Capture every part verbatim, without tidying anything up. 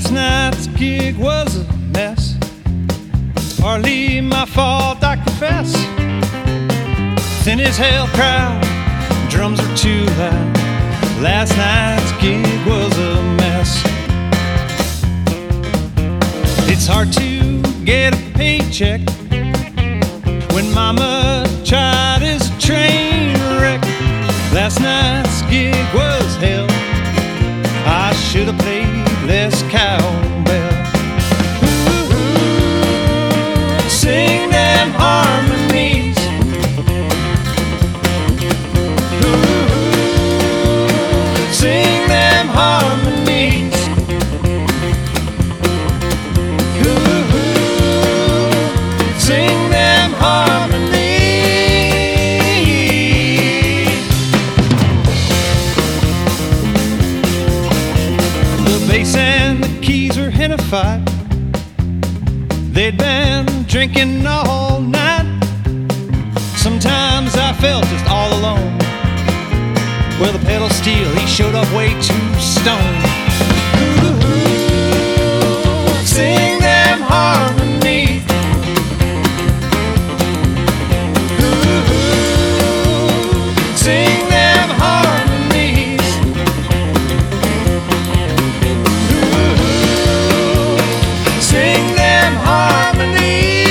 Last night's gig was a mess. It's partly my fault, I confess. Thin as hell crowd, drums are too loud. Last night's gig was a mess. It's hard to get a paycheck when mama tried as a train wreck. Last night's gig was hell. I should have played less cowbell. Ooh, sing them harmonies. Ooh, sing them harmonies. Ooh, sing them harmonies. The bass and the keys were in a fight. They'd been drinking all night. Sometimes I felt just all alone. Well, the pedal steel, he showed up way too stoned. Ooh, sing them harmonies. Ooh, sing them harmonies. Ooh, sing them harmonies.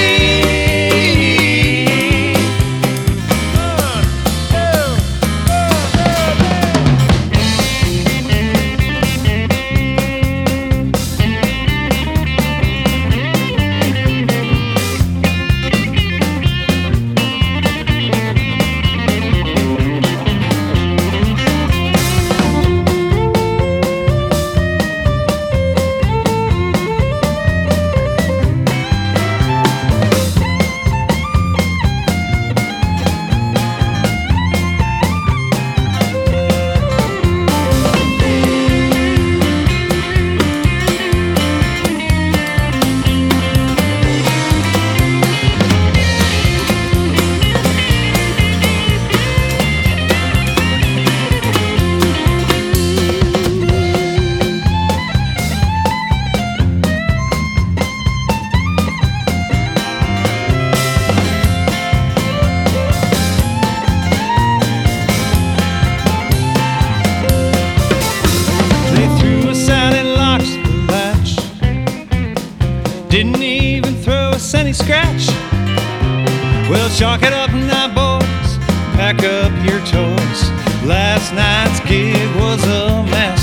Didn't even throw us any scratch. Well, chalk it up now, boys. Pack up your toys. Last night's gig was a mess.